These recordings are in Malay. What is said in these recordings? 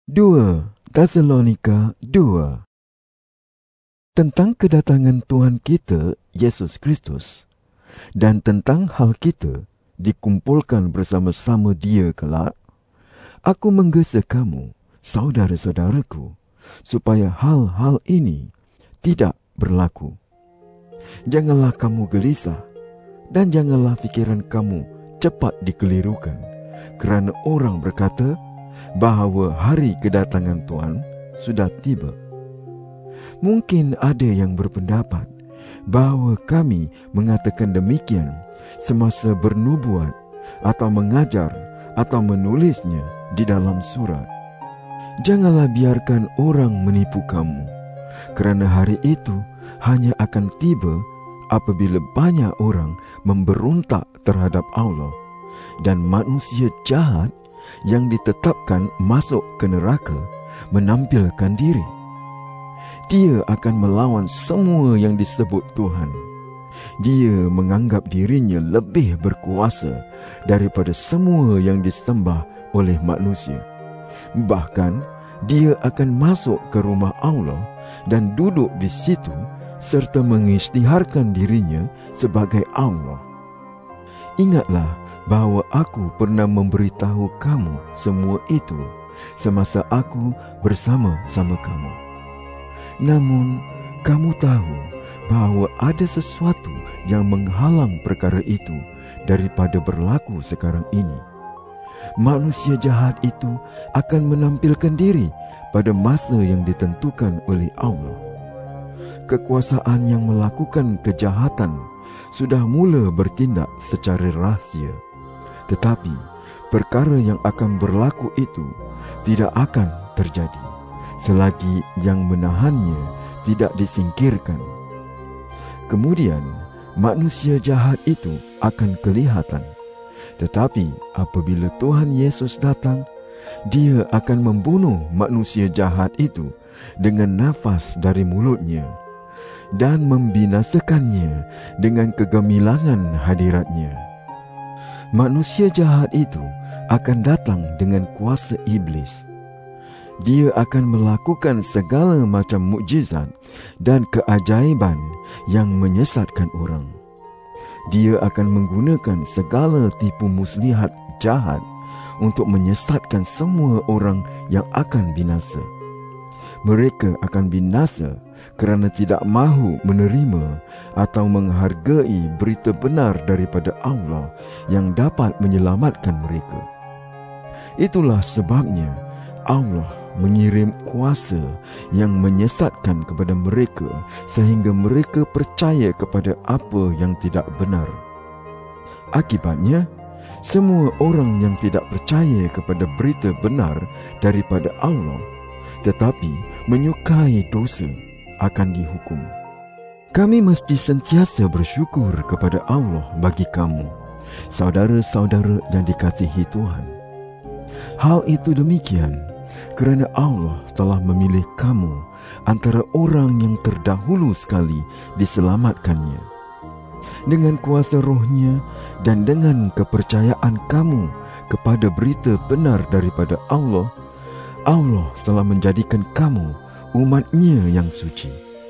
2 Tesalonika 2. Tentang kedatangan Tuhan kita Yesus Kristus dan tentang hal kita dikumpulkan bersama-sama Dia kelak, aku menggesa kamu, saudara-saudaraku, supaya hal-hal ini tidak berlaku. Janganlah kamu gelisah dan janganlah fikiran kamu cepat dikelirukan, kerana orang berkata bahawa hari kedatangan Tuhan sudah tiba. Mungkin ada yang berpendapat bahawa kami mengatakan demikian semasa bernubuat atau mengajar atau menulisnya di dalam surat. Janganlah biarkan orang menipu kamu, kerana hari itu hanya akan tiba apabila banyak orang memberontak terhadap Allah dan manusia jahat yang ditetapkan masuk ke neraka menampilkan diri. Dia akan melawan semua yang disebut Tuhan. Dia menganggap dirinya lebih berkuasa daripada semua yang disembah oleh manusia. Bahkan dia akan masuk ke rumah Allah dan duduk di situ serta mengisytiharkan dirinya sebagai Allah. Ingatlah bahawa aku pernah memberitahu kamu semua itu semasa aku bersama-sama kamu. Namun, kamu tahu bahawa ada sesuatu yang menghalang perkara itu daripada berlaku sekarang ini. Manusia jahat itu akan menampilkan diri pada masa yang ditentukan oleh Allah. Kekuasaan yang melakukan kejahatan sudah mula bertindak secara rahsia. Tetapi perkara yang akan berlaku itu tidak akan terjadi selagi yang menahannya tidak disingkirkan. Kemudian manusia jahat itu akan kelihatan. Tetapi apabila Tuhan Yesus datang, Dia akan membunuh manusia jahat itu dengan nafas dari mulutnya dan membinasakannya dengan kegemilangan hadiratnya. Manusia jahat itu akan datang dengan kuasa iblis. Dia akan melakukan segala macam mukjizat dan keajaiban yang menyesatkan orang. Dia akan menggunakan segala tipu muslihat jahat untuk menyesatkan semua orang yang akan binasa. Mereka akan binasa kerana tidak mahu menerima atau menghargai berita benar daripada Allah yang dapat menyelamatkan mereka. Itulah sebabnya Allah mengirim kuasa yang menyesatkan kepada mereka sehingga mereka percaya kepada apa yang tidak benar. Akibatnya, semua orang yang tidak percaya kepada berita benar daripada Allah tetapi menyukai dosa akan dihukum. Kami mesti sentiasa bersyukur kepada Allah bagi kamu, saudara-saudara yang dikasihi Tuhan. Hal itu demikian kerana Allah telah memilih kamu antara orang yang terdahulu sekali diselamatkannya. Dengan kuasa Roh-Nya dan dengan kepercayaan kamu kepada berita benar daripada Allah, Allah telah menjadikan kamu umat-Nya yang suci.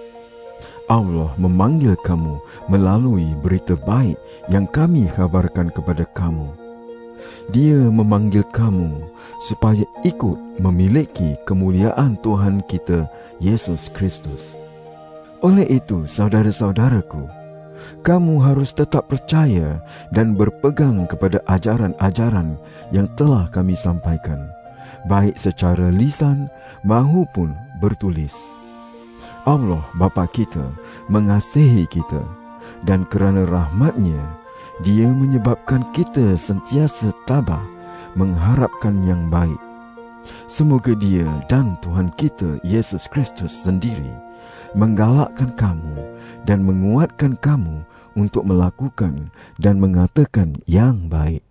Allah memanggil kamu melalui berita baik yang kami kabarkan kepada kamu. Dia memanggil kamu supaya ikut memiliki kemuliaan Tuhan kita Yesus Kristus. Oleh itu, saudara-saudaraku, kamu harus tetap percaya dan berpegang kepada ajaran-ajaran yang telah kami sampaikan, baik secara lisan maupun bertulis. Allah Bapa kita mengasihi kita, dan kerana rahmat-Nya, Dia menyebabkan kita sentiasa tabah mengharapkan yang baik. Semoga Dia dan Tuhan kita Yesus Kristus sendiri menggalakkan kamu dan menguatkan kamu untuk melakukan dan mengatakan yang baik.